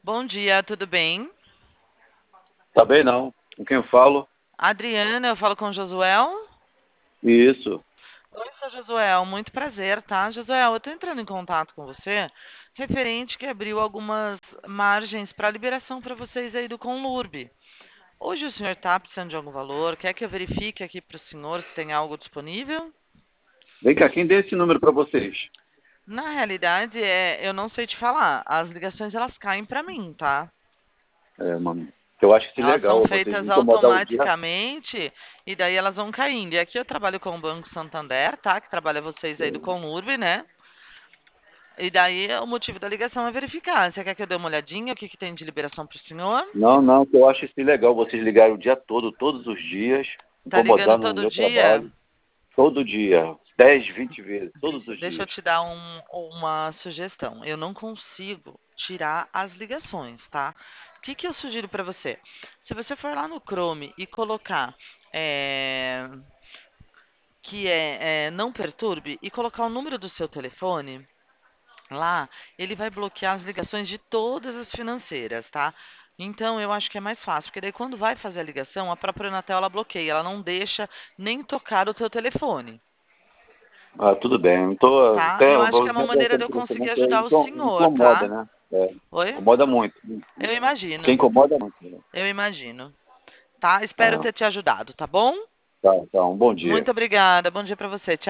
Bom dia, tudo bem? Tá bem, não. Com quem eu falo? Adriana, eu falo com o Josuel. Isso. Oi, sou Josuel, muito prazer, tá? Josuel, eu tô entrando em contato com você, referente que abriu algumas margens para liberação para vocês aí do Conlurb. Hoje o senhor tá precisando de algum valor? Quer que eu verifique aqui para o senhor se tem algo disponível? Vem cá, quem deu esse número para vocês? Na realidade, eu não sei te falar. As ligações elas caem para mim, tá? É, mano. Eu acho que Elas são legal vocês feitas me incomodar o dia. automaticamente e daí elas vão caindo. E aqui eu trabalho com o Banco Santander, tá? Que trabalha vocês aí do Conurb, né? E daí o motivo da ligação é verificar. Você quer que eu dê uma olhadinha? O que que tem de liberação para o senhor? Não, não, que eu acho isso legal vocês ligarem o dia todo, todos os dias, Tá ligando incomodando o todo meu dia? trabalho, todo dia, 10, 20 vezes, todos os Deixa eu dias. te dar uma sugestão. Eu não consigo tirar as ligações, tá? O que que eu sugiro para você? Se você for lá no Chrome e colocar é, não perturbe e colocar o número do seu telefone lá, ele vai bloquear as ligações de todas as financeiras, tá? Então eu acho que é mais fácil, porque daí quando vai fazer a ligação, a própria Anatel ela bloqueia, ela não deixa nem tocar o teu telefone, Ah, tudo bem. Não tô, tá? até Eu eu acho que vou é uma dizer maneira de eu que você conseguir não ajudar o senhor, incomoda, tá? né? É, Oi? incomoda muito. Eu Porque imagino, incomoda muito. Né? eu imagino, tá? Espero Ah, ter te ajudado, tá bom? tá, tá. Um bom dia. Muito obrigada, bom dia pra você. Tchau.